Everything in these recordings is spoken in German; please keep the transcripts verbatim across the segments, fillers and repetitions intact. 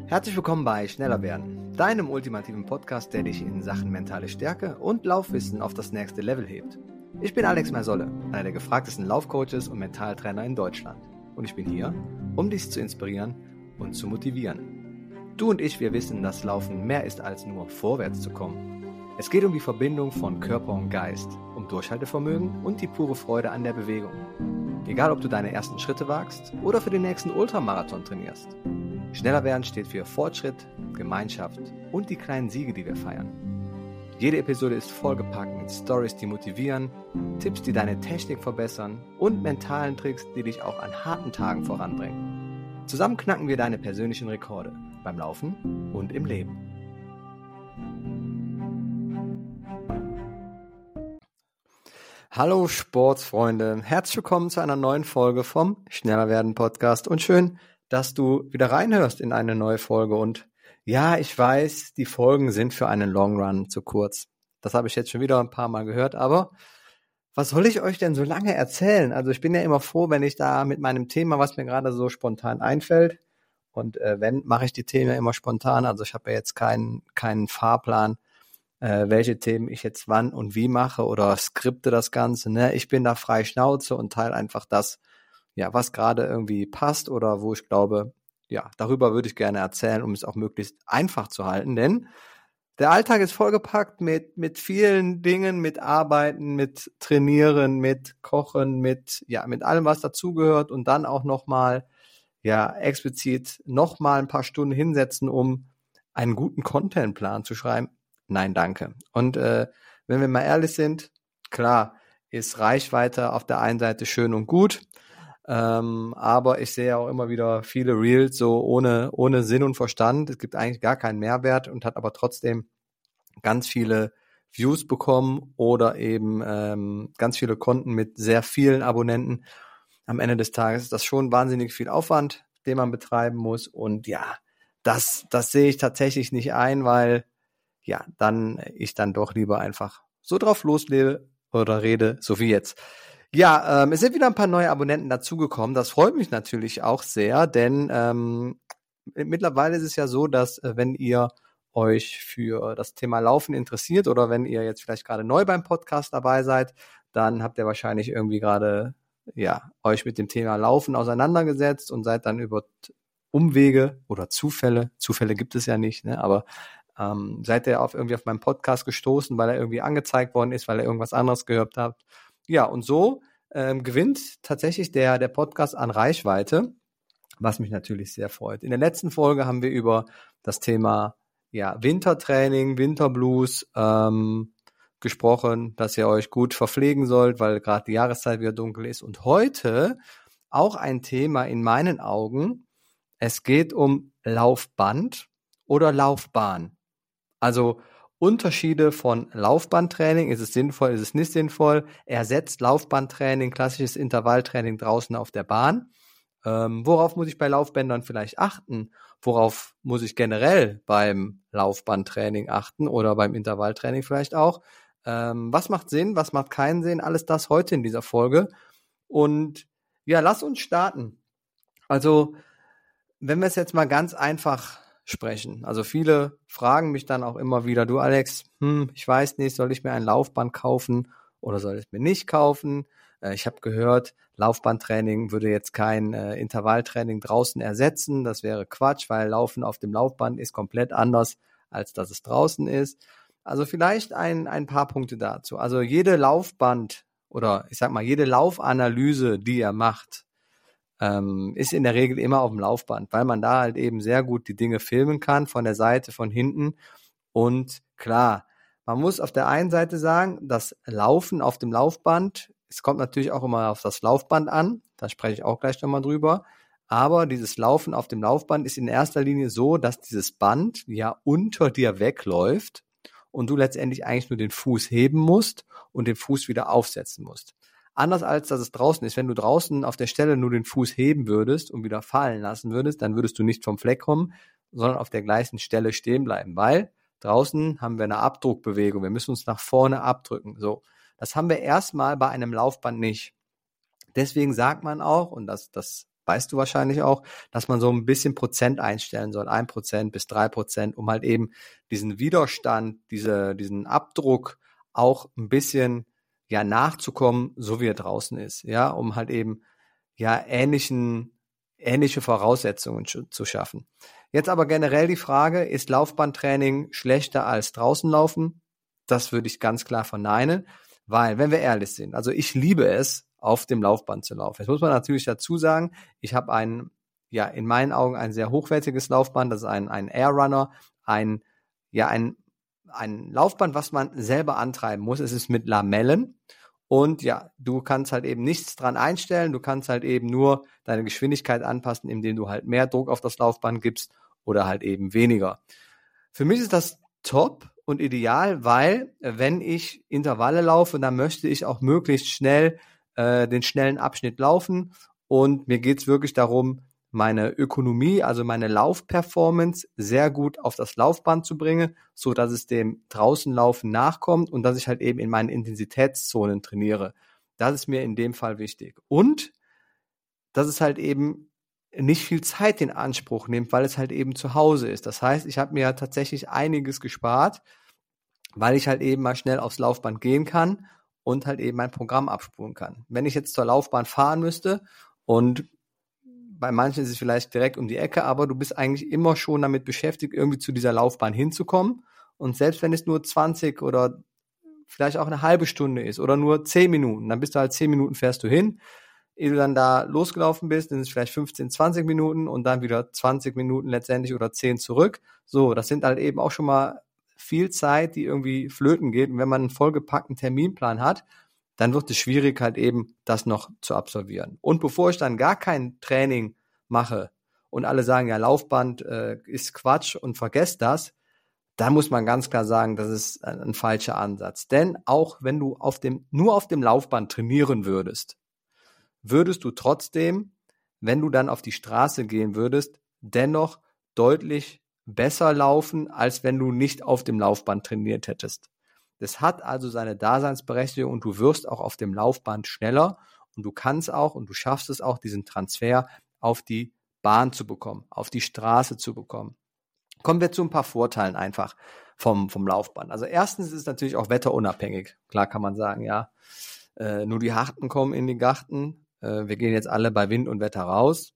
Herzlich willkommen bei Schneller werden, deinem ultimativen Podcast, der dich in Sachen mentale Stärke und Laufwissen auf das nächste Level hebt. Ich bin Alex Mersolle, einer der gefragtesten Laufcoaches und Mentaltrainer in Deutschland. Und ich bin hier, um dich zu inspirieren und zu motivieren. Du und ich, wir wissen, dass Laufen mehr ist als nur vorwärts zu kommen. Es geht um die Verbindung von Körper und Geist, um Durchhaltevermögen und die pure Freude an der Bewegung. Egal, ob du deine ersten Schritte wagst oder für den nächsten Ultramarathon trainierst. Schneller werden steht für Fortschritt, Gemeinschaft und die kleinen Siege, die wir feiern. Jede Episode ist vollgepackt mit Stories, die motivieren, Tipps, die deine Technik verbessern und mentalen Tricks, die dich auch an harten Tagen voranbringen. Zusammen knacken wir deine persönlichen Rekorde beim Laufen und im Leben. Hallo Sportsfreunde, herzlich willkommen zu einer neuen Folge vom Schneller werden Podcast und schön, dass du wieder reinhörst in eine neue Folge. Und ja, ich weiß, die Folgen sind für einen Long Run zu kurz. Das habe ich jetzt schon wieder ein paar Mal gehört, aber was soll ich euch denn so lange erzählen? Also ich bin ja immer froh, wenn ich da mit meinem Thema, was mir gerade so spontan einfällt, und äh, wenn, mache ich die Themen ja immer spontan. Also ich habe ja jetzt keinen keinen Fahrplan, äh, welche Themen ich jetzt wann und wie mache oder skripte das Ganze. Ne? Ich bin da frei Schnauze und teile einfach das, ja, was gerade irgendwie passt oder wo ich glaube, ja, darüber würde ich gerne erzählen, um es auch möglichst einfach zu halten, denn der Alltag ist vollgepackt mit mit vielen Dingen, mit Arbeiten, mit Trainieren, mit Kochen, mit ja, mit allem, was dazugehört und dann auch nochmal, ja, explizit nochmal ein paar Stunden hinsetzen, um einen guten Contentplan zu schreiben. Nein, danke. Und äh, wenn wir mal ehrlich sind, klar, ist Reichweite auf der einen Seite schön und gut, Ähm, aber ich sehe auch immer wieder viele Reels so ohne ohne Sinn und Verstand. Es gibt eigentlich gar keinen Mehrwert und hat aber trotzdem ganz viele Views bekommen oder eben ähm, ganz viele Konten mit sehr vielen Abonnenten. Am Ende des Tages ist das schon wahnsinnig viel Aufwand, den man betreiben muss. Und ja, das das sehe ich tatsächlich nicht ein, weil ja dann ich dann doch lieber einfach so drauf loslebe oder rede, so wie jetzt. Ja, ähm, es sind wieder ein paar neue Abonnenten dazugekommen. Das freut mich natürlich auch sehr, denn ähm, mittlerweile ist es ja so, dass äh, wenn ihr euch für das Thema Laufen interessiert oder wenn ihr jetzt vielleicht gerade neu beim Podcast dabei seid, dann habt ihr wahrscheinlich irgendwie gerade ja euch mit dem Thema Laufen auseinandergesetzt und seid dann über Umwege oder Zufälle, Zufälle gibt es ja nicht, ne, aber ähm, seid ihr auf irgendwie auf meinen Podcast gestoßen, weil er irgendwie angezeigt worden ist, weil ihr irgendwas anderes gehört habt. Ja, und so ähm, gewinnt tatsächlich der der Podcast an Reichweite, was mich natürlich sehr freut. In der letzten Folge haben wir über das Thema ja Wintertraining, Winterblues ähm, gesprochen, dass ihr euch gut verpflegen sollt, weil gerade die Jahreszeit wieder dunkel ist. Und heute auch ein Thema in meinen Augen. Es geht um Laufband oder Laufbahn. Also Unterschiede von Laufbandtraining, ist es sinnvoll, ist es nicht sinnvoll, ersetzt Laufbandtraining, klassisches Intervalltraining draußen auf der Bahn. Ähm, worauf muss ich bei Laufbändern vielleicht achten? Worauf muss ich generell beim Laufbandtraining achten oder beim Intervalltraining vielleicht auch? Ähm, was macht Sinn, was macht keinen Sinn? Alles das heute in dieser Folge. Und ja, lass uns starten. Also, wenn wir es jetzt mal ganz einfach sprechen. Also viele fragen mich dann auch immer wieder, du Alex, hm, ich weiß nicht, soll ich mir ein Laufband kaufen oder soll ich es mir nicht kaufen? Äh, ich habe gehört, Laufbandtraining würde jetzt kein äh, Intervalltraining draußen ersetzen. Das wäre Quatsch, weil Laufen auf dem Laufband ist komplett anders, als dass es draußen ist. Also vielleicht ein, ein paar Punkte dazu. Also jede Laufband oder ich sag mal, jede Laufanalyse, die ihr macht, Ähm, ist in der Regel immer auf dem Laufband, weil man da halt eben sehr gut die Dinge filmen kann, von der Seite, von hinten. Und klar, man muss auf der einen Seite sagen, das Laufen auf dem Laufband, es kommt natürlich auch immer auf das Laufband an, da spreche ich auch gleich nochmal drüber, aber dieses Laufen auf dem Laufband ist in erster Linie so, dass dieses Band ja unter dir wegläuft und du letztendlich eigentlich nur den Fuß heben musst und den Fuß wieder aufsetzen musst. Anders als dass es draußen ist. Wenn du draußen auf der Stelle nur den Fuß heben würdest und wieder fallen lassen würdest, dann würdest du nicht vom Fleck kommen, sondern auf der gleichen Stelle stehen bleiben, weil draußen haben wir eine Abdruckbewegung. Wir müssen uns nach vorne abdrücken. So, das haben wir erstmal bei einem Laufband nicht. Deswegen sagt man auch, und das, das weißt du wahrscheinlich auch, dass man so ein bisschen Prozent einstellen soll, ein Prozent bis drei Prozent, um halt eben diesen Widerstand, diese, diesen Abdruck auch ein bisschen ja nachzukommen, so wie er draußen ist, ja, um halt eben ja ähnlichen ähnliche Voraussetzungen zu schaffen. Jetzt aber generell die Frage, ist Laufbahntraining schlechter als draußen laufen? Das würde ich ganz klar verneinen, weil, wenn wir ehrlich sind, also ich liebe es, auf dem Laufband zu laufen. Jetzt muss man natürlich dazu sagen, ich habe ein, ja, in meinen Augen ein sehr hochwertiges Laufband, das ist ein, ein Air Runner, ein, ja, ein, ein Laufband, was man selber antreiben muss. Es ist mit Lamellen. Und ja, du kannst halt eben nichts dran einstellen, du kannst halt eben nur deine Geschwindigkeit anpassen, indem du halt mehr Druck auf das Laufband gibst oder halt eben weniger. Für mich ist das top und ideal, weil wenn ich Intervalle laufe, dann möchte ich auch möglichst schnell äh, den schnellen Abschnitt laufen und mir geht's wirklich darum, meine Ökonomie, also meine Laufperformance sehr gut auf das Laufband zu bringen, so dass es dem Draußenlaufen nachkommt und dass ich halt eben in meinen Intensitätszonen trainiere. Das ist mir in dem Fall wichtig. Und dass es halt eben nicht viel Zeit in Anspruch nimmt, weil es halt eben zu Hause ist. Das heißt, ich habe mir ja tatsächlich einiges gespart, weil ich halt eben mal schnell aufs Laufband gehen kann und halt eben mein Programm abspulen kann. Wenn ich jetzt zur Laufbahn fahren müsste und bei manchen ist es vielleicht direkt um die Ecke, aber du bist eigentlich immer schon damit beschäftigt, irgendwie zu dieser Laufbahn hinzukommen. Und selbst wenn es nur zwanzig oder vielleicht auch eine halbe Stunde ist oder nur zehn Minuten, dann bist du halt zehn Minuten fährst du hin. Ehe du dann da losgelaufen bist, dann ist es vielleicht fünfzehn, zwanzig Minuten und dann wieder zwanzig Minuten letztendlich oder zehn zurück. So, das sind halt eben auch schon mal viel Zeit, die irgendwie flöten geht. Und wenn man einen vollgepackten Terminplan hat, dann wird es schwierig, halt eben das noch zu absolvieren. Und bevor ich dann gar kein Training mache und alle sagen, ja, Laufband äh, ist Quatsch und vergesst das, da muss man ganz klar sagen, das ist ein, ein falscher Ansatz. Denn auch wenn du auf dem, nur auf dem Laufband trainieren würdest, würdest du trotzdem, wenn du dann auf die Straße gehen würdest, dennoch deutlich besser laufen, als wenn du nicht auf dem Laufband trainiert hättest. Das hat also seine Daseinsberechtigung und du wirst auch auf dem Laufband schneller und du kannst auch und du schaffst es auch, diesen Transfer auf die Bahn zu bekommen, auf die Straße zu bekommen. Kommen wir zu ein paar Vorteilen einfach vom, vom Laufband. Also erstens ist es natürlich auch wetterunabhängig. Klar kann man sagen, ja, äh, nur die Harten kommen in die Garten. Äh, wir gehen jetzt alle bei Wind und Wetter raus.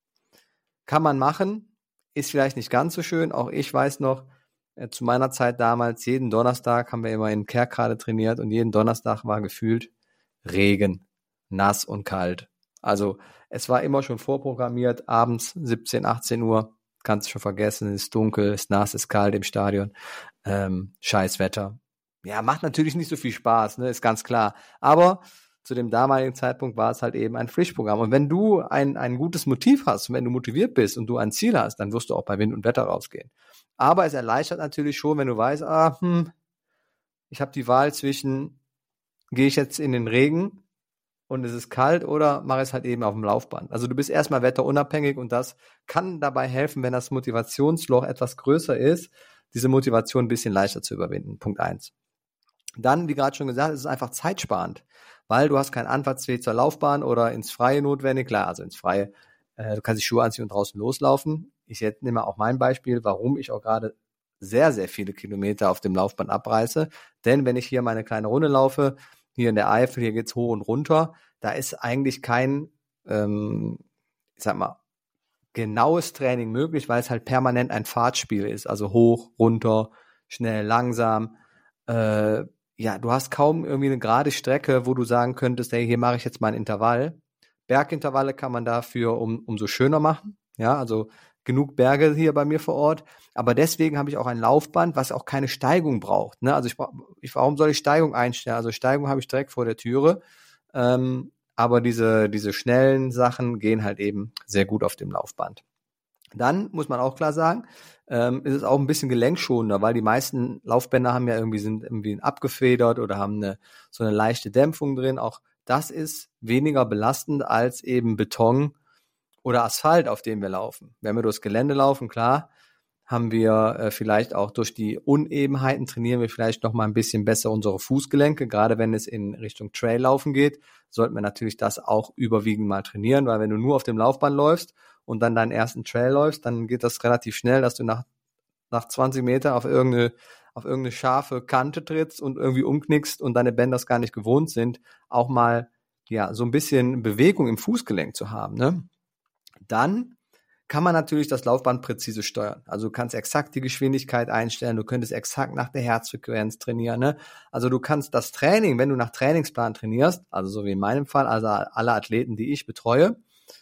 Kann man machen, ist vielleicht nicht ganz so schön. Auch ich weiß noch, zu meiner Zeit damals, jeden Donnerstag haben wir immer in Kerkrade trainiert und jeden Donnerstag war gefühlt Regen, nass und kalt. Also es war immer schon vorprogrammiert, abends siebzehn, achtzehn Uhr, kannst du schon vergessen, es ist dunkel, es ist nass, es ist kalt im Stadion, ähm, scheiß Wetter. Ja, macht natürlich nicht so viel Spaß, ne, ist ganz klar. Aber zu dem damaligen Zeitpunkt war es halt eben ein Pflichtprogramm. Und wenn du ein, ein gutes Motiv hast, und wenn du motiviert bist und du ein Ziel hast, dann wirst du auch bei Wind und Wetter rausgehen. Aber es erleichtert natürlich schon, wenn du weißt, ah, hm, ich habe die Wahl zwischen, gehe ich jetzt in den Regen und es ist kalt oder mache ich es halt eben auf dem Laufband. Also du bist erstmal wetterunabhängig und das kann dabei helfen, wenn das Motivationsloch etwas größer ist, diese Motivation ein bisschen leichter zu überwinden. Punkt eins. Dann, wie gerade schon gesagt, ist es einfach zeitsparend, weil du hast keinen Anfahrtsweg zur Laufbahn oder ins Freie notwendig. Klar, also ins Freie, äh, du kannst die Schuhe anziehen und draußen loslaufen. Ich jetzt nehme auch mein Beispiel, warum ich auch gerade sehr, sehr viele Kilometer auf dem Laufband abreiße. Denn wenn ich hier meine kleine Runde laufe, hier in der Eifel, hier geht's hoch und runter, da ist eigentlich kein, ähm, ich sag mal, genaues Training möglich, weil es halt permanent ein Fahrtspiel ist. Also hoch, runter, schnell, langsam. Äh, ja, du hast kaum irgendwie eine gerade Strecke, wo du sagen könntest, hey, hier mache ich jetzt mal ein Intervall. Bergintervalle kann man dafür um, umso schöner machen. Ja, also genug Berge hier bei mir vor Ort. Aber deswegen habe ich auch ein Laufband, was auch keine Steigung braucht. Ne? Also ich, ich, warum soll ich Steigung einstellen? Also Steigung habe ich direkt vor der Türe. Ähm, aber diese, diese schnellen Sachen gehen halt eben sehr gut auf dem Laufband. Dann muss man auch klar sagen, ähm, ist es auch ein bisschen gelenkschonender, weil die meisten Laufbänder haben ja irgendwie, sind irgendwie abgefedert oder haben eine, so eine leichte Dämpfung drin. Auch das ist weniger belastend als eben Beton oder Asphalt, auf dem wir laufen. Wenn wir durchs Gelände laufen, klar, haben wir äh, vielleicht auch durch die Unebenheiten trainieren wir vielleicht noch mal ein bisschen besser unsere Fußgelenke. Gerade wenn es in Richtung Traillaufen geht, sollten wir natürlich das auch überwiegend mal trainieren, weil wenn du nur auf dem Laufband läufst und dann deinen ersten Trail läufst, dann geht das relativ schnell, dass du nach nach zwanzig Meter auf irgendeine auf irgendeine scharfe Kante trittst und irgendwie umknickst und deine Bänder das gar nicht gewohnt sind, auch mal ja so ein bisschen Bewegung im Fußgelenk zu haben, ne? Dann kann man natürlich das Laufband präzise steuern. Also du kannst exakt die Geschwindigkeit einstellen, du könntest exakt nach der Herzfrequenz trainieren, ne? Also du kannst das Training, wenn du nach Trainingsplan trainierst, also so wie in meinem Fall, also alle Athleten, die ich betreue,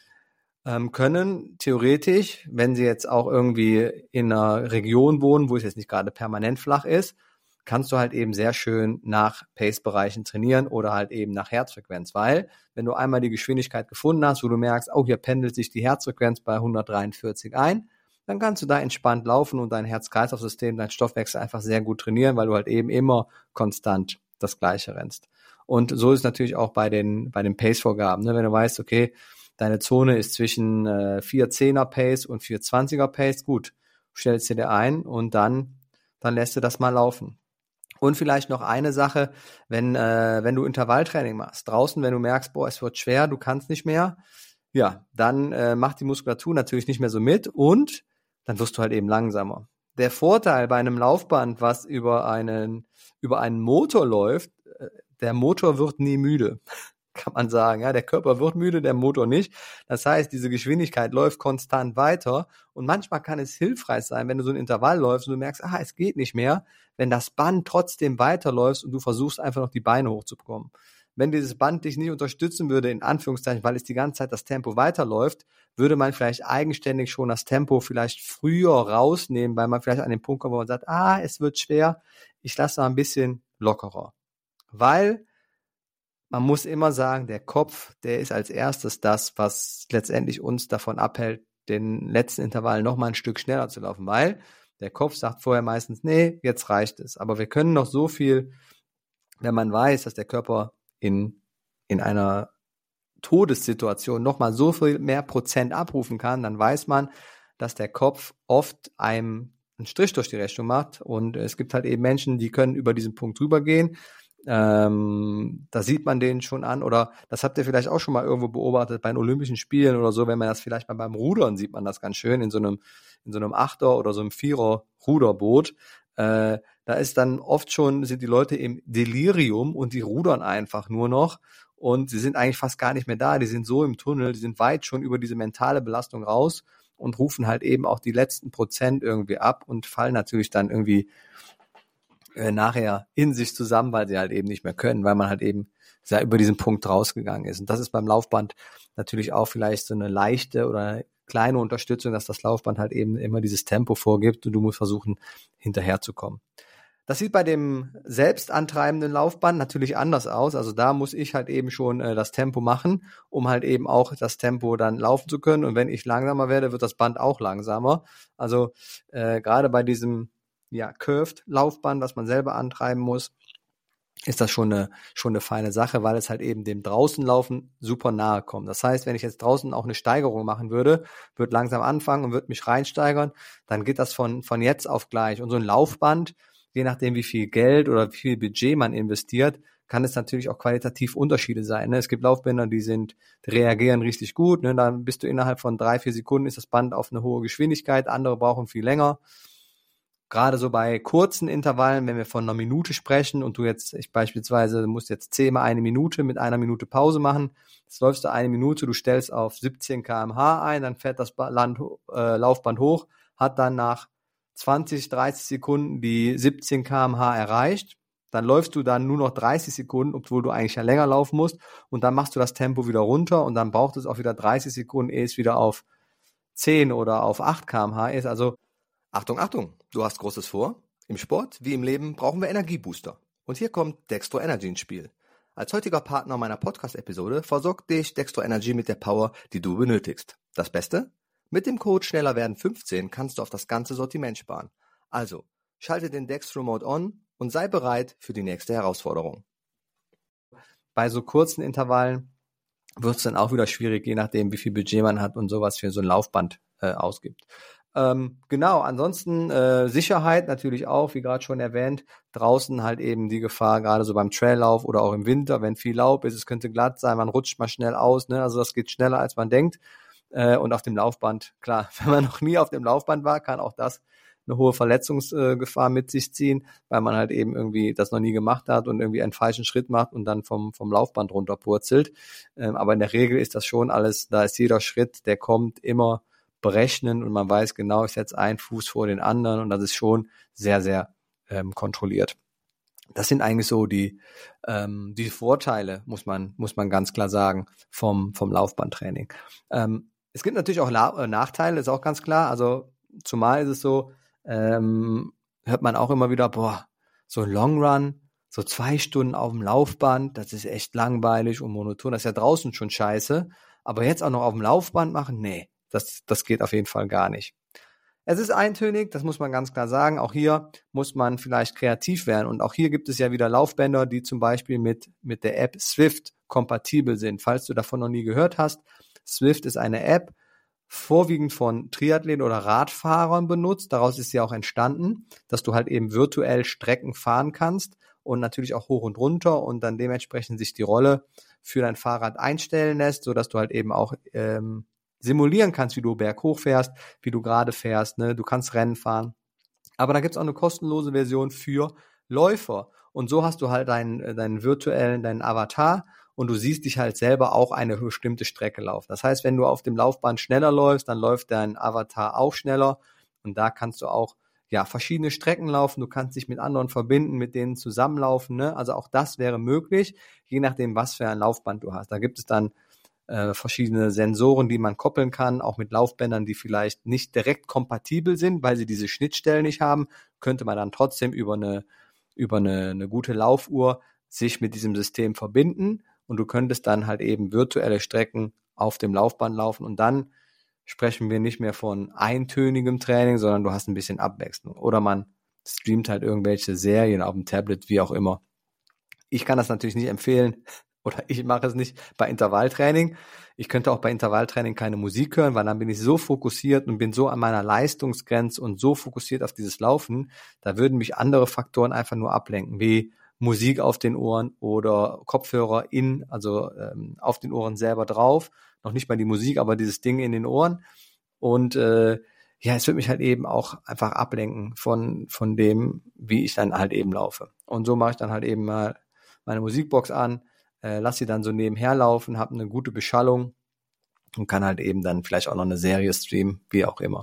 ähm, können theoretisch, wenn sie jetzt auch irgendwie in einer Region wohnen, wo es jetzt nicht gerade permanent flach ist, kannst du halt eben sehr schön nach Pace-Bereichen trainieren oder halt eben nach Herzfrequenz, weil wenn du einmal die Geschwindigkeit gefunden hast, wo du merkst, oh, hier pendelt sich die Herzfrequenz bei hundertdreiundvierzig ein, dann kannst du da entspannt laufen und dein Herz-Kreislauf-System, dein Stoffwechsel einfach sehr gut trainieren, weil du halt eben immer konstant das Gleiche rennst. Und so ist es natürlich auch bei den, bei den Pace-Vorgaben, ne? Wenn du weißt, okay, deine Zone ist zwischen äh, vier Zehner Pace und vier Zwanziger Pace, gut, stellst dir dir ein und dann, dann lässt du das mal laufen. Und vielleicht noch eine Sache, wenn äh, wenn du Intervalltraining machst, draußen, wenn du merkst, boah, es wird schwer, du kannst nicht mehr, ja, dann äh, macht die Muskulatur natürlich nicht mehr so mit und dann wirst du halt eben langsamer. Der Vorteil bei einem Laufband, was über einen über einen Motor läuft, äh, der Motor wird nie müde, kann man sagen. Ja, der Körper wird müde, der Motor nicht. Das heißt, diese Geschwindigkeit läuft konstant weiter und manchmal kann es hilfreich sein, wenn du so ein Intervall läufst und du merkst, ah, es geht nicht mehr, wenn das Band trotzdem weiterläuft und du versuchst einfach noch die Beine hochzubekommen. Wenn dieses Band dich nicht unterstützen würde, in Anführungszeichen, weil es die ganze Zeit das Tempo weiterläuft, würde man vielleicht eigenständig schon das Tempo vielleicht früher rausnehmen, weil man vielleicht an den Punkt kommt, wo man sagt, ah, es wird schwer, ich lasse mal ein bisschen lockerer. Weil man muss immer sagen, der Kopf, der ist als erstes das, was letztendlich uns davon abhält, den letzten Intervall noch mal ein Stück schneller zu laufen, weil der Kopf sagt vorher meistens, nee, jetzt reicht es. Aber wir können noch so viel, wenn man weiß, dass der Körper in, in einer Todessituation noch mal so viel mehr Prozent abrufen kann, dann weiß man, dass der Kopf oft einem einen Strich durch die Rechnung macht. Und es gibt halt eben Menschen, die können über diesen Punkt drüber gehen. Ähm, da sieht man den schon an, oder das habt ihr vielleicht auch schon mal irgendwo beobachtet bei den Olympischen Spielen oder so, wenn man das vielleicht mal beim Rudern sieht man das ganz schön in so einem in so einem Achter oder so einem Vierer Ruderboot. Äh, da ist dann oft schon, sind die Leute im Delirium und die rudern einfach nur noch und sie sind eigentlich fast gar nicht mehr da, die sind so im Tunnel, die sind weit schon über diese mentale Belastung raus und rufen halt eben auch die letzten Prozent irgendwie ab und fallen natürlich dann irgendwie äh, nachher in sich zusammen, weil sie halt eben nicht mehr können, weil man halt eben sehr über diesen Punkt rausgegangen ist. Und das ist beim Laufband natürlich auch vielleicht so eine leichte oder kleine Unterstützung, dass das Laufband halt eben immer dieses Tempo vorgibt und du musst versuchen, hinterherzukommen. Das sieht bei dem selbst antreibenden Laufband natürlich anders aus. Also da muss ich halt eben schon äh, das Tempo machen, um halt eben auch das Tempo dann laufen zu können. Und wenn ich langsamer werde, wird das Band auch langsamer. Also äh, gerade bei diesem ja Curved Laufband, was man selber antreiben muss, ist das schon eine schon eine feine Sache, weil es halt eben dem Draußenlaufen super nahe kommt. Das heißt, wenn ich jetzt draußen auch eine Steigerung machen würde, würde langsam anfangen und würde mich reinsteigern, dann geht das von von jetzt auf gleich. Und so ein Laufband, je nachdem wie viel Geld oder wie viel Budget man investiert, kann es natürlich auch qualitativ Unterschiede sein. Ne? Es gibt Laufbänder, die sind, die reagieren richtig gut. Ne? Dann bist du innerhalb von drei, vier Sekunden ist das Band auf eine hohe Geschwindigkeit. Andere brauchen viel länger. Gerade so bei kurzen Intervallen, wenn wir von einer Minute sprechen und du jetzt, ich beispielsweise, du musst jetzt zehnmal eine Minute mit einer Minute Pause machen, jetzt läufst du eine Minute, du stellst auf siebzehn Kilometer pro Stunde ein, dann fährt das Land, äh, Laufband hoch, hat dann nach zwanzig, dreißig Sekunden die siebzehn Kilometer pro Stunde erreicht, dann läufst du dann nur noch dreißig Sekunden, obwohl du eigentlich ja länger laufen musst, und dann machst du das Tempo wieder runter und dann braucht es auch wieder dreißig Sekunden, ehe es wieder auf zehn oder auf acht Kilometer pro Stunde ist, also Achtung, Achtung, du hast Großes vor? Im Sport wie im Leben brauchen wir Energiebooster. Und hier kommt Dextro Energy ins Spiel. Als heutiger Partner meiner Podcast-Episode versorgt dich Dextro Energy mit der Power, die du benötigst. Das Beste? Mit dem Code schneller werden fünfzehn kannst du auf das ganze Sortiment sparen. Also, schalte den Dextro Mode on und sei bereit für die nächste Herausforderung. Bei so kurzen Intervallen wird es dann auch wieder schwierig, je nachdem, wie viel Budget man hat und sowas für so ein Laufband äh, ausgibt. Ähm, genau, ansonsten äh, Sicherheit natürlich auch, wie gerade schon erwähnt, draußen halt eben die Gefahr, gerade so beim Traillauf oder auch im Winter, wenn viel Laub ist, es könnte glatt sein, man rutscht mal schnell aus, ne? Also das geht schneller, als man denkt. Äh, und auf dem Laufband, klar, wenn man noch nie auf dem Laufband war, kann auch das eine hohe Verletzungsgefahr mit sich ziehen, weil man halt eben irgendwie das noch nie gemacht hat und irgendwie einen falschen Schritt macht und dann vom vom Laufband runterpurzelt. Ähm, aber in der Regel ist das schon alles, da ist jeder Schritt, der kommt, immer berechnen und man weiß genau, ich setze einen Fuß vor den anderen und das ist schon sehr, sehr ähm, kontrolliert. Das sind eigentlich so die ähm, die Vorteile, muss man muss man ganz klar sagen, vom vom Laufbahntraining. Ähm, es gibt natürlich auch La- äh, Nachteile, ist auch ganz klar. Also zumal ist es so, ähm, hört man auch immer wieder, boah, so ein Long Run, so zwei Stunden auf dem Laufband, das ist echt langweilig und monoton. Das ist ja draußen schon scheiße, aber jetzt auch noch auf dem Laufband machen, nee, das das geht auf jeden Fall gar nicht. Es ist eintönig, das muss man ganz klar sagen. Auch hier muss man vielleicht kreativ werden. Und auch hier gibt es ja wieder Laufbänder, die zum Beispiel mit, mit der App Zwift kompatibel sind. Falls du davon noch nie gehört hast, Zwift ist eine App, vorwiegend von Triathleten oder Radfahrern benutzt. Daraus ist sie auch entstanden, dass du halt eben virtuell Strecken fahren kannst und natürlich auch hoch und runter und dann dementsprechend sich die Rolle für dein Fahrrad einstellen lässt, sodass du halt eben auch ähm, simulieren kannst, wie du berghoch fährst, wie du gerade fährst, ne? Du kannst Rennen fahren. Aber da gibt's auch eine kostenlose Version für Läufer. Und so hast du halt deinen, deinen virtuellen, deinen Avatar und du siehst dich halt selber auch eine bestimmte Strecke laufen. Das heißt, wenn du auf dem Laufband schneller läufst, dann läuft dein Avatar auch schneller und da kannst du auch ja verschiedene Strecken laufen. Du kannst dich mit anderen verbinden, mit denen zusammenlaufen, ne? Also auch das wäre möglich, je nachdem, was für ein Laufband du hast. Da gibt es dann äh, verschiedene Sensoren, die man koppeln kann, auch mit Laufbändern, die vielleicht nicht direkt kompatibel sind, weil sie diese Schnittstellen nicht haben, könnte man dann trotzdem über eine über eine, eine gute Laufuhr sich mit diesem System verbinden und du könntest dann halt eben virtuelle Strecken auf dem Laufband laufen und dann sprechen wir nicht mehr von eintönigem Training, sondern du hast ein bisschen Abwechslung. Oder man streamt halt irgendwelche Serien auf dem Tablet, wie auch immer. Ich kann das natürlich nicht empfehlen, oder ich mache es nicht bei Intervalltraining. Ich könnte auch bei Intervalltraining keine Musik hören, weil dann bin ich so fokussiert und bin so an meiner Leistungsgrenze und so fokussiert auf dieses Laufen, da würden mich andere Faktoren einfach nur ablenken, wie Musik auf den Ohren oder Kopfhörer in, also ähm, auf den Ohren selber drauf. Noch nicht mal die Musik, aber dieses Ding in den Ohren. Und äh, ja, es wird mich halt eben auch einfach ablenken von von dem, wie ich dann halt eben laufe. Und so mache ich dann halt eben mal meine Musikbox an, äh, lass sie dann so nebenher laufen, habe eine gute Beschallung und kann halt eben dann vielleicht auch noch eine Serie streamen, wie auch immer.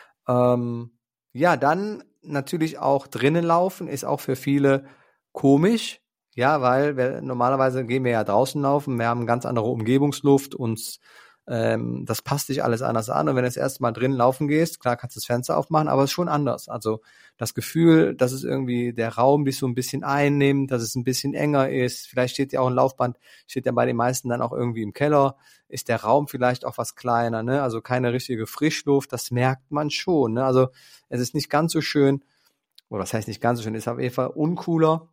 Ähm, ja, dann natürlich auch drinnen laufen ist auch für viele komisch, ja, weil wir, normalerweise gehen wir ja draußen laufen, wir haben ganz andere Umgebungsluft, uns ähm, das passt sich alles anders an und wenn du das erste Mal drin laufen gehst, klar kannst du das Fenster aufmachen, aber es ist schon anders. Also das Gefühl, dass es irgendwie der Raum dich so ein bisschen einnimmt, dass es ein bisschen enger ist, vielleicht steht ja auch ein Laufband, steht ja bei den meisten dann auch irgendwie im Keller, ist der Raum vielleicht auch was kleiner, ne? Also keine richtige Frischluft, das merkt man schon, ne? Also es ist nicht ganz so schön, oder das heißt nicht ganz so schön, ist auf jeden Fall uncooler,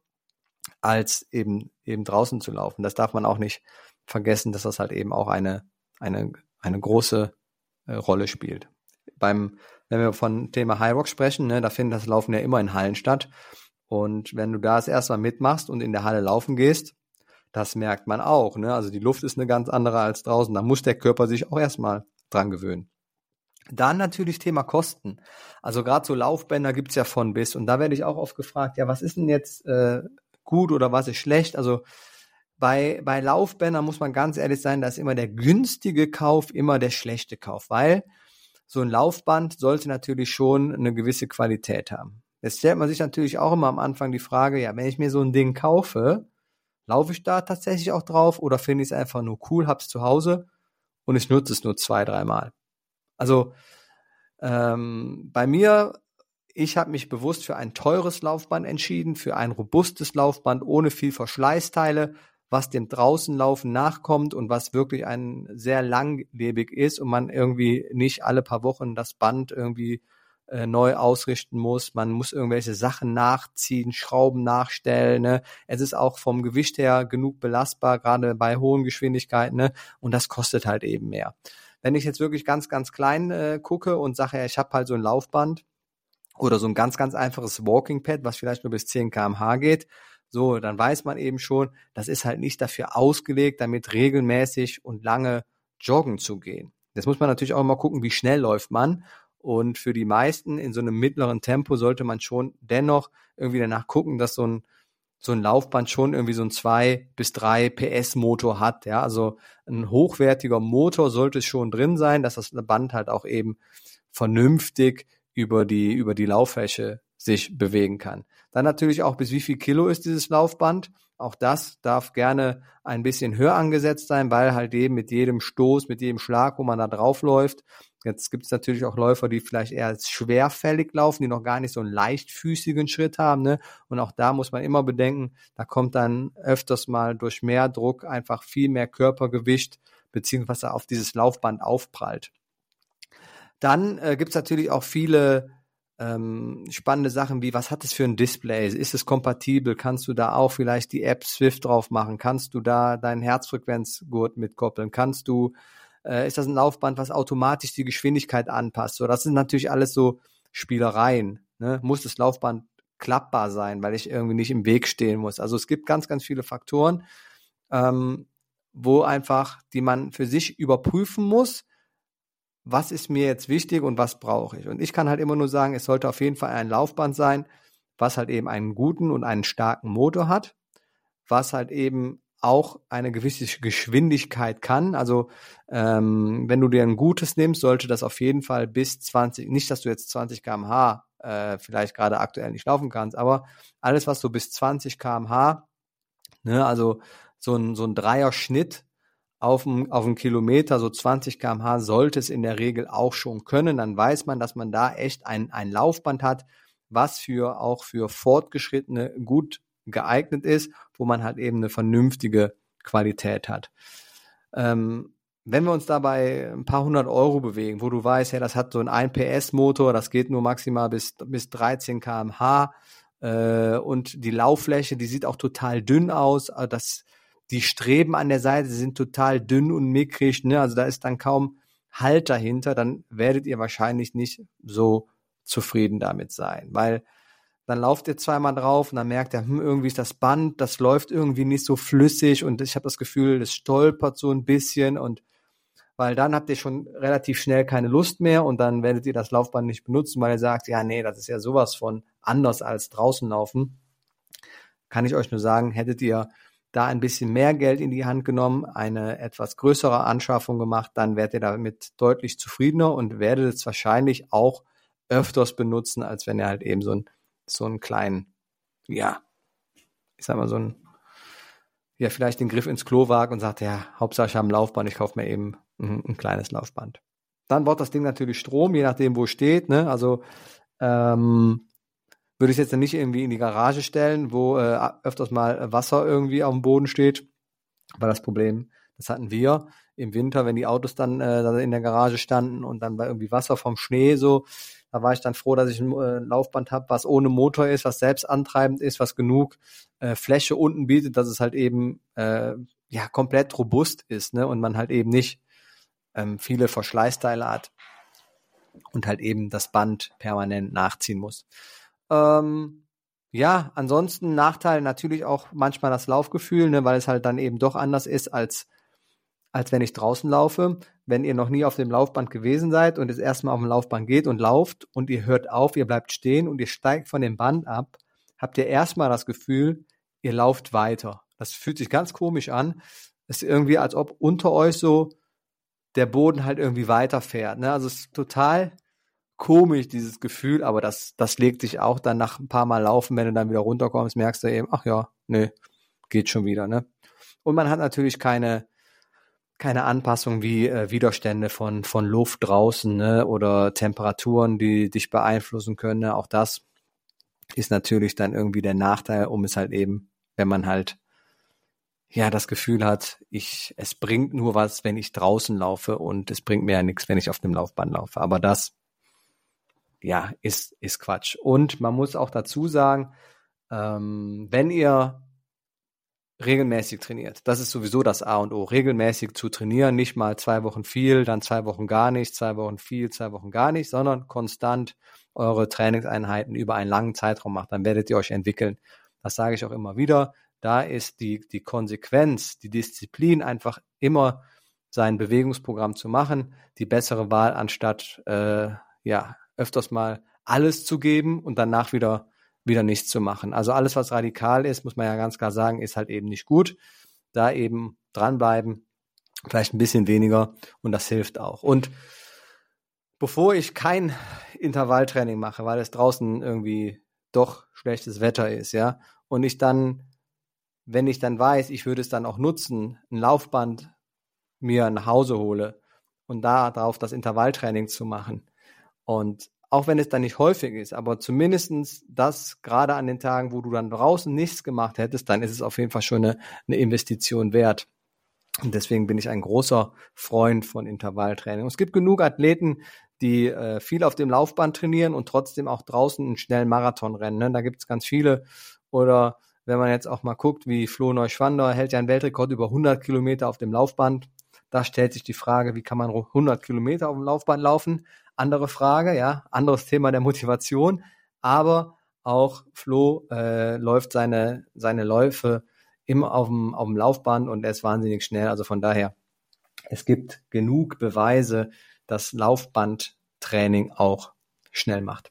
als eben eben draußen zu laufen. Das darf man auch nicht vergessen, dass das halt eben auch eine eine eine große äh, Rolle spielt. Beim wenn wir von Thema High Rock sprechen, ne, da findet das Laufen ja immer in Hallen statt. Und wenn du da das erste Mal mitmachst und in der Halle laufen gehst, das merkt man auch, ne? Also die Luft ist eine ganz andere als draußen. Da muss der Körper sich auch erstmal dran gewöhnen. Dann natürlich Thema Kosten. Also gerade so Laufbänder gibt's ja von bis. Und da werde ich auch oft gefragt, ja, was ist denn jetzt äh, gut oder was ist schlecht? Also bei bei Laufbändern muss man ganz ehrlich sein, da ist immer der günstige Kauf immer der schlechte Kauf, weil so ein Laufband sollte natürlich schon eine gewisse Qualität haben. Jetzt stellt man sich natürlich auch immer am Anfang die Frage, ja, wenn ich mir so ein Ding kaufe, laufe ich da tatsächlich auch drauf oder finde ich es einfach nur cool, hab's zu Hause und ich nutze es nur zwei, dreimal. Also ähm, bei mir, ich habe mich bewusst für ein teures Laufband entschieden, für ein robustes Laufband ohne viel Verschleißteile, was dem Draußenlaufen nachkommt und was wirklich ein sehr langlebig ist und man irgendwie nicht alle paar Wochen das Band irgendwie äh, neu ausrichten muss. Man muss irgendwelche Sachen nachziehen, Schrauben nachstellen. Ne? Es ist auch vom Gewicht her genug belastbar, gerade bei hohen Geschwindigkeiten. Ne? Und das kostet halt eben mehr. Wenn ich jetzt wirklich ganz, ganz klein äh, gucke und sage, ja, ich habe halt so ein Laufband oder so ein ganz, ganz einfaches Walking Pad, was vielleicht nur bis zehn Kilometer pro Stunde geht, so, dann weiß man eben schon, das ist halt nicht dafür ausgelegt, damit regelmäßig und lange joggen zu gehen. Jetzt muss man natürlich auch mal gucken, wie schnell läuft man. Und für die meisten in so einem mittleren Tempo sollte man schon dennoch irgendwie danach gucken, dass so ein so ein Laufband schon irgendwie so ein zwei bis drei P S Motor hat. Ja, also ein hochwertiger Motor sollte es schon drin sein, dass das Band halt auch eben vernünftig über die über die Lauffläche sich bewegen kann. Dann natürlich auch, bis wie viel Kilo ist dieses Laufband? Auch das darf gerne ein bisschen höher angesetzt sein, weil halt eben mit jedem Stoß, mit jedem Schlag, wo man da drauf läuft, jetzt gibt es natürlich auch Läufer, die vielleicht eher als schwerfällig laufen, die noch gar nicht so einen leichtfüßigen Schritt haben, ne? Und auch da muss man immer bedenken, da kommt dann öfters mal durch mehr Druck einfach viel mehr Körpergewicht beziehungsweise auf dieses Laufband aufprallt. Dann äh, gibt es natürlich auch viele ähm, spannende Sachen wie, was hat es für ein Display? Ist es kompatibel? Kannst du da auch vielleicht die App Swift drauf machen? Kannst du da deinen Herzfrequenzgurt mitkoppeln? Kannst du, äh, ist das ein Laufband, was automatisch die Geschwindigkeit anpasst? So, das sind natürlich alles so Spielereien. Ne? Muss das Laufband klappbar sein, weil ich irgendwie nicht im Weg stehen muss? Also es gibt ganz, ganz viele Faktoren, ähm, wo einfach, die man für sich überprüfen muss, was ist mir jetzt wichtig und was brauche ich. Und ich kann halt immer nur sagen, es sollte auf jeden Fall ein Laufband sein, was halt eben einen guten und einen starken Motor hat, was halt eben auch eine gewisse Geschwindigkeit kann. Also ähm, wenn du dir ein gutes nimmst, sollte das auf jeden Fall bis zwanzig, nicht, dass du jetzt zwanzig Kilometer pro Stunde äh, vielleicht gerade aktuell nicht laufen kannst, aber alles, was so bis zwanzig Kilometer pro Stunde, ne, also so ein, so ein Dreier-Schnitt, auf einen, auf einen Kilometer, so zwanzig Kilometer pro Stunde, sollte es in der Regel auch schon können. Dann weiß man, dass man da echt ein, ein Laufband hat, was für auch für Fortgeschrittene gut geeignet ist, wo man halt eben eine vernünftige Qualität hat. Ähm, wenn wir uns dabei ein paar hundert Euro bewegen, wo du weißt, ja, das hat so einen ein P S Motor, das geht nur maximal bis, bis dreizehn Kilometer pro Stunde äh, und die Lauffläche, die sieht auch total dünn aus, also das die Streben an der Seite sind total dünn und mickrig, ne? Also da ist dann kaum Halt dahinter, dann werdet ihr wahrscheinlich nicht so zufrieden damit sein, weil dann lauft ihr zweimal drauf und dann merkt ihr, hm, irgendwie ist das Band, das läuft irgendwie nicht so flüssig und ich habe das Gefühl, das stolpert so ein bisschen und weil dann habt ihr schon relativ schnell keine Lust mehr und dann werdet ihr das Laufband nicht benutzen, weil ihr sagt, ja, nee, das ist ja sowas von anders als draußen laufen. Kann ich euch nur sagen, hättet ihr da ein bisschen mehr Geld in die Hand genommen, eine etwas größere Anschaffung gemacht, dann werdet ihr damit deutlich zufriedener und werdet es wahrscheinlich auch öfters benutzen, als wenn ihr halt eben so, ein, so einen kleinen, ja, ich sag mal so ein, ja, vielleicht den Griff ins Klo wagt und sagt, ja, Hauptsache ich habe ein Laufband, ich kaufe mir eben ein, ein kleines Laufband. Dann braucht das Ding natürlich Strom, je nachdem, wo es steht, ne, also, ähm, würde ich jetzt nicht irgendwie in die Garage stellen, wo äh, öfters mal Wasser irgendwie auf dem Boden steht. War das Problem, das hatten wir im Winter, wenn die Autos dann äh, in der Garage standen und dann war irgendwie Wasser vom Schnee so. Da war ich dann froh, dass ich ein äh, Laufband habe, was ohne Motor ist, was selbst antreibend ist, was genug äh, Fläche unten bietet, dass es halt eben äh, ja komplett robust ist, ne, und man halt eben nicht ähm, viele Verschleißteile hat und halt eben das Band permanent nachziehen muss. Ähm, ja, ansonsten Nachteil natürlich auch manchmal das Laufgefühl, ne, weil es halt dann eben doch anders ist, als, als wenn ich draußen laufe. Wenn ihr noch nie auf dem Laufband gewesen seid und es erstmal auf dem Laufband geht und lauft und ihr hört auf, ihr bleibt stehen und ihr steigt von dem Band ab, habt ihr erstmal das Gefühl, ihr lauft weiter. Das fühlt sich ganz komisch an. Es ist irgendwie, als ob unter euch so der Boden halt irgendwie weiterfährt, ne? Also es ist total komisch, dieses Gefühl, aber das, das legt sich auch dann nach ein paar Mal Laufen, wenn du dann wieder runterkommst, merkst du eben, ach ja, nee, geht schon wieder, ne? Und man hat natürlich keine, keine Anpassung wie äh, Widerstände von, von Luft draußen, ne? Oder Temperaturen, die dich beeinflussen können, ne? Auch das ist natürlich dann irgendwie der Nachteil, um es halt eben, wenn man halt ja das Gefühl hat, ich, es bringt nur was, wenn ich draußen laufe und es bringt mir ja nichts, wenn ich auf dem Laufband laufe. Aber das ja, ist, ist Quatsch. Und man muss auch dazu sagen, ähm, wenn ihr regelmäßig trainiert. Das ist sowieso das A und O, regelmäßig zu trainieren, nicht mal zwei Wochen viel, dann zwei Wochen gar nicht, zwei Wochen viel, zwei Wochen gar nicht, sondern konstant eure Trainingseinheiten über einen langen Zeitraum macht, dann werdet ihr euch entwickeln. Das sage ich auch immer wieder. Da ist die, die Konsequenz, die Disziplin, einfach immer sein Bewegungsprogramm zu machen, die bessere Wahl, anstatt äh, ja öfters mal alles zu geben und danach wieder wieder nichts zu machen. Also alles, was radikal ist, muss man ja ganz klar sagen, ist halt eben nicht gut. Da eben dranbleiben, vielleicht ein bisschen weniger und das hilft auch. Und bevor ich kein Intervalltraining mache, weil es draußen irgendwie doch schlechtes Wetter ist, ja, und ich dann, wenn ich dann weiß, ich würde es dann auch nutzen, ein Laufband mir nach Hause hole und da drauf das Intervalltraining zu machen. Und auch wenn es dann nicht häufig ist, aber zumindestens das gerade an den Tagen, wo du dann draußen nichts gemacht hättest, dann ist es auf jeden Fall schon eine, eine Investition wert. Und deswegen bin ich ein großer Freund von Intervalltraining. Und es gibt genug Athleten, die äh, viel auf dem Laufband trainieren und trotzdem auch draußen einen schnellen Marathon rennen. Ne? Da gibt es ganz viele. Oder wenn man jetzt auch mal guckt, wie Flo Neuschwander hält ja einen Weltrekord über hundert Kilometer auf dem Laufband. Da stellt sich die Frage, wie kann man hundert Kilometer auf dem Laufband laufen? Andere Frage, ja, anderes Thema der Motivation. Aber auch Flo äh, läuft seine seine Läufe immer auf dem auf dem Laufband und er ist wahnsinnig schnell. Also von daher, es gibt genug Beweise, dass Laufbandtraining auch schnell macht.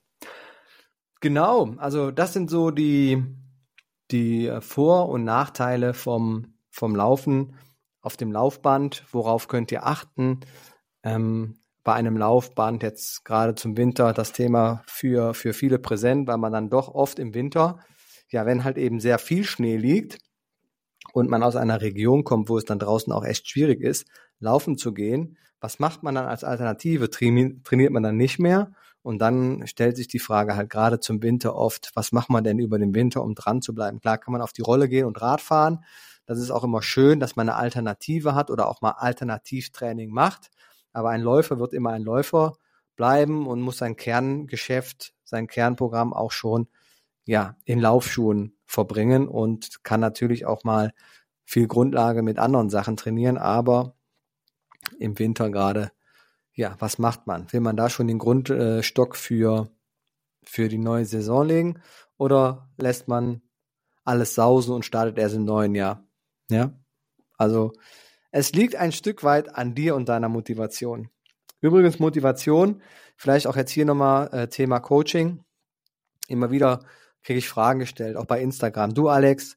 Genau, also das sind so die die Vor- und Nachteile vom vom Laufen auf dem Laufband. Worauf könnt ihr achten? Ähm, bei einem Laufband jetzt gerade zum Winter das Thema für für viele präsent, weil man dann doch oft im Winter, ja, wenn halt eben sehr viel Schnee liegt und man aus einer Region kommt, wo es dann draußen auch echt schwierig ist, laufen zu gehen, was macht man dann als Alternative? Trainiert man dann nicht mehr? Und dann stellt sich die Frage halt gerade zum Winter oft, was macht man denn über den Winter, um dran zu bleiben? Klar kann man auf die Rolle gehen und Rad fahren. Das ist auch immer schön, dass man eine Alternative hat oder auch mal Alternativtraining macht. Aber ein Läufer wird immer ein Läufer bleiben und muss sein Kerngeschäft, sein Kernprogramm auch schon ja in Laufschuhen verbringen und kann natürlich auch mal viel Grundlage mit anderen Sachen trainieren. Aber im Winter gerade, ja, was macht man? Will man da schon den Grundstock für, für die neue Saison legen oder lässt man alles sausen und startet erst im neuen Jahr? Ja, also es liegt ein Stück weit an dir und deiner Motivation. Übrigens Motivation, vielleicht auch jetzt hier nochmal äh, Thema Coaching. Immer wieder kriege ich Fragen gestellt, auch bei Instagram. Du Alex,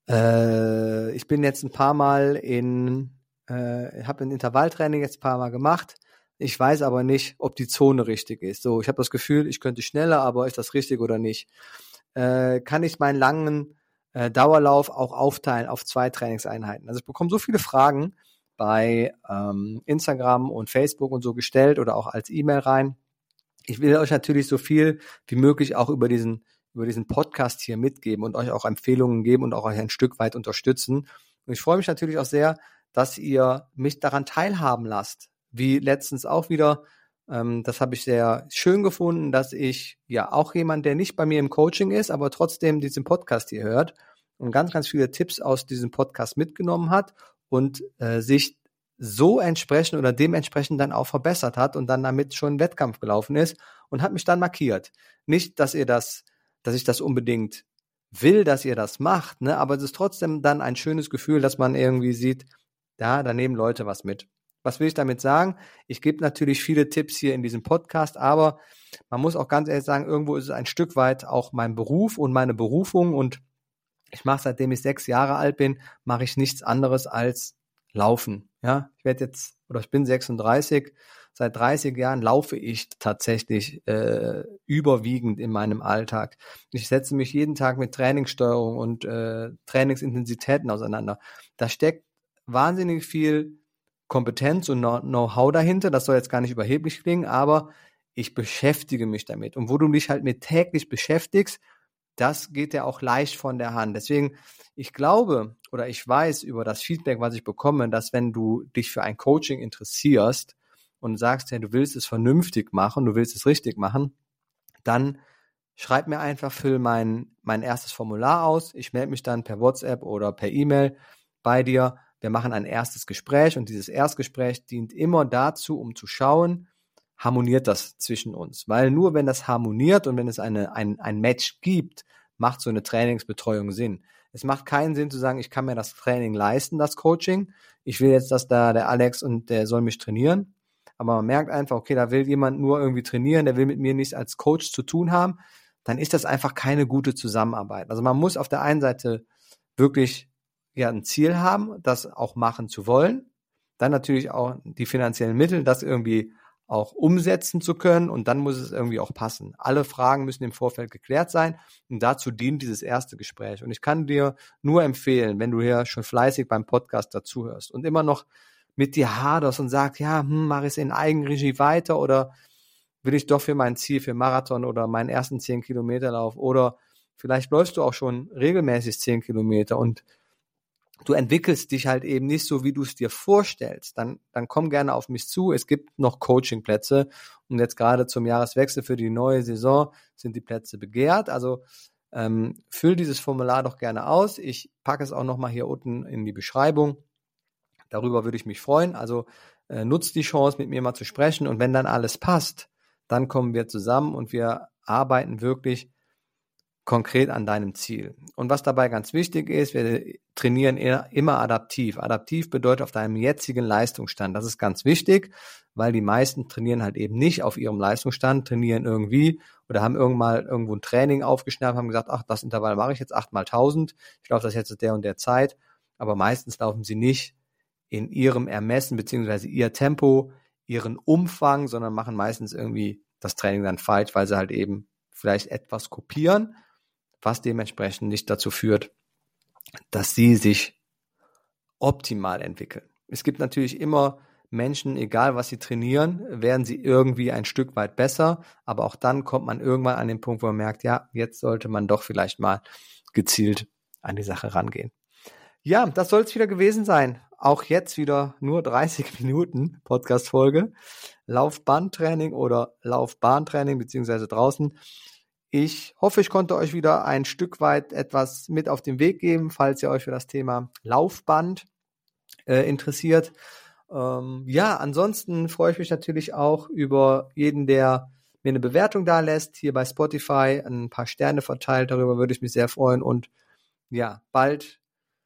äh, ich bin jetzt ein paar Mal in, äh, habe ein Intervalltraining jetzt ein paar Mal gemacht. Ich weiß aber nicht, ob die Zone richtig ist. So, ich habe das Gefühl, ich könnte schneller, aber ist das richtig oder nicht? Äh, kann ich meinen langen äh, Dauerlauf auch aufteilen auf zwei Trainingseinheiten? Also ich bekomme so viele Fragen bei ähm, Instagram und Facebook und so gestellt oder auch als E-Mail rein. Ich will euch natürlich so viel wie möglich auch über diesen über diesen Podcast hier mitgeben und euch auch Empfehlungen geben und auch euch ein Stück weit unterstützen. Und ich freue mich natürlich auch sehr, dass ihr mich daran teilhaben lasst. Wie letztens auch wieder, ähm, das habe ich sehr schön gefunden, dass ich ja auch jemand, der nicht bei mir im Coaching ist, aber trotzdem diesen Podcast hier hört und ganz, ganz viele Tipps aus diesem Podcast mitgenommen hat und äh, sich so entsprechend oder dementsprechend dann auch verbessert hat und dann damit schon einen Wettkampf gelaufen ist und hat mich dann markiert. Nicht, dass ihr das, dass ich das unbedingt will, dass ihr das macht, ne, aber es ist trotzdem dann ein schönes Gefühl, dass man irgendwie sieht, ja, da nehmen Leute was mit. Was will ich damit sagen? Ich gebe natürlich viele Tipps hier in diesem Podcast, aber man muss auch ganz ehrlich sagen, irgendwo ist es ein Stück weit auch mein Beruf und meine Berufung und ich mache, seitdem ich sechs Jahre alt bin, mache ich nichts anderes als Laufen. Ja, ich werde jetzt, oder ich bin sechsunddreißig, seit dreißig Jahren laufe ich tatsächlich äh, überwiegend in meinem Alltag. Ich setze mich jeden Tag mit Trainingssteuerung und äh, Trainingsintensitäten auseinander. Da steckt wahnsinnig viel Kompetenz und Know-how dahinter. Das soll jetzt gar nicht überheblich klingen, aber ich beschäftige mich damit. Und wo du dich halt mit täglich beschäftigst, das geht ja auch leicht von der Hand. Deswegen, ich glaube oder ich weiß über das Feedback, was ich bekomme, dass wenn du dich für ein Coaching interessierst und sagst, ja, du willst es vernünftig machen, du willst es richtig machen, dann schreib mir einfach, füll mein, mein erstes Formular aus. Ich melde mich dann per WhatsApp oder per E-Mail bei dir. Wir machen ein erstes Gespräch und dieses Erstgespräch dient immer dazu, um zu schauen, harmoniert das zwischen uns. Weil nur wenn das harmoniert und wenn es eine, ein, ein Match gibt, macht so eine Trainingsbetreuung Sinn. Es macht keinen Sinn zu sagen, ich kann mir das Training leisten, das Coaching. Ich will jetzt, dass da der Alex und der soll mich trainieren. Aber man merkt einfach, okay, da will jemand nur irgendwie trainieren, der will mit mir nichts als Coach zu tun haben. Dann ist das einfach keine gute Zusammenarbeit. Also man muss auf der einen Seite wirklich ja ein Ziel haben, das auch machen zu wollen. Dann natürlich auch die finanziellen Mittel, das irgendwie auch umsetzen zu können, und dann muss es irgendwie auch passen. Alle Fragen müssen im Vorfeld geklärt sein und dazu dient dieses erste Gespräch. Und ich kann dir nur empfehlen, wenn du hier schon fleißig beim Podcast dazuhörst und immer noch mit dir haderst und sagst, ja, hm, mache ich es in Eigenregie weiter oder will ich doch für mein Ziel, für Marathon oder meinen ersten zehn Kilometer Lauf, oder vielleicht läufst du auch schon regelmäßig zehn Kilometer und du entwickelst dich halt eben nicht so, wie du es dir vorstellst, dann, dann komm gerne auf mich zu. Es gibt noch Coachingplätze und jetzt gerade zum Jahreswechsel für die neue Saison sind die Plätze begehrt. Also ähm, füll dieses Formular doch gerne aus. Ich packe es auch nochmal hier unten in die Beschreibung. Darüber würde ich mich freuen. Also äh, nutzt die Chance, mit mir mal zu sprechen, und wenn dann alles passt, dann kommen wir zusammen und wir arbeiten wirklich konkret an deinem Ziel. Und was dabei ganz wichtig ist, wir trainieren immer adaptiv. Adaptiv bedeutet auf deinem jetzigen Leistungsstand. Das ist ganz wichtig, weil die meisten trainieren halt eben nicht auf ihrem Leistungsstand, trainieren irgendwie oder haben irgendwann mal irgendwo ein Training aufgeschnappt, haben gesagt, ach, das Intervall mache ich jetzt acht mal tausend, ich laufe das jetzt in der und der Zeit, aber meistens laufen sie nicht in ihrem Ermessen beziehungsweise ihr Tempo, ihren Umfang, sondern machen meistens irgendwie das Training dann falsch, weil sie halt eben vielleicht etwas kopieren, was dementsprechend nicht dazu führt, dass sie sich optimal entwickeln. Es gibt natürlich immer Menschen, egal was sie trainieren, werden sie irgendwie ein Stück weit besser, aber auch dann kommt man irgendwann an den Punkt, wo man merkt, ja, jetzt sollte man doch vielleicht mal gezielt an die Sache rangehen. Ja, das soll es wieder gewesen sein. Auch jetzt wieder nur dreißig Minuten Podcast-Folge. Laufbandtraining oder Laufbahntraining beziehungsweise draußen. Ich hoffe, ich konnte euch wieder ein Stück weit etwas mit auf den Weg geben, falls ihr euch für das Thema Laufband äh, interessiert. Ähm, ja, ansonsten freue ich mich natürlich auch über jeden, der mir eine Bewertung da lässt, hier bei Spotify ein paar Sterne verteilt. Darüber würde ich mich sehr freuen. Und ja, bald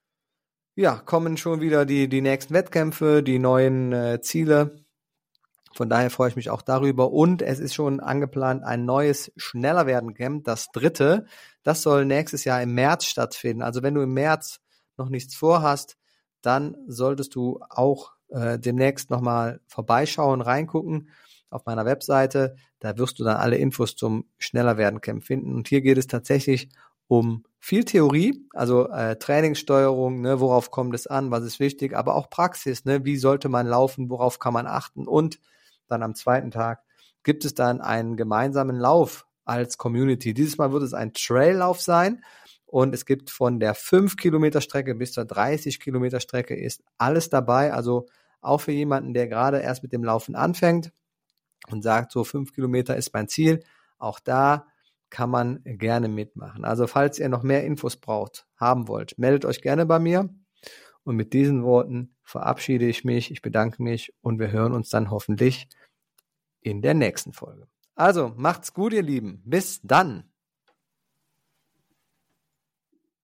ja, kommen schon wieder die, die nächsten Wettkämpfe, die neuen äh, Ziele. Von daher freue ich mich auch darüber. Und es ist schon angeplant ein neues Schneller-Werden-Camp, das dritte. Das soll nächstes Jahr im März stattfinden. Also wenn du im März noch nichts vorhast, dann solltest du auch äh, demnächst nochmal vorbeischauen, reingucken auf meiner Webseite. Da wirst du dann alle Infos zum Schneller-Werden-Camp finden. Und hier geht es tatsächlich um viel Theorie, also äh, Trainingssteuerung, ne, worauf kommt es an, was ist wichtig, aber auch Praxis, ne, wie sollte man laufen, worauf kann man achten, und dann am zweiten Tag gibt es dann einen gemeinsamen Lauf als Community. Dieses Mal wird es ein Traillauf sein und es gibt von der fünf Kilometer Strecke bis zur dreißig Kilometer Strecke ist alles dabei, also auch für jemanden, der gerade erst mit dem Laufen anfängt und sagt, so fünf Kilometer ist mein Ziel, auch da kann man gerne mitmachen. Also falls ihr noch mehr Infos braucht, haben wollt, meldet euch gerne bei mir. Und mit diesen Worten verabschiede ich mich. Ich bedanke mich und wir hören uns dann hoffentlich in der nächsten Folge. Also macht's gut, ihr Lieben. Bis dann.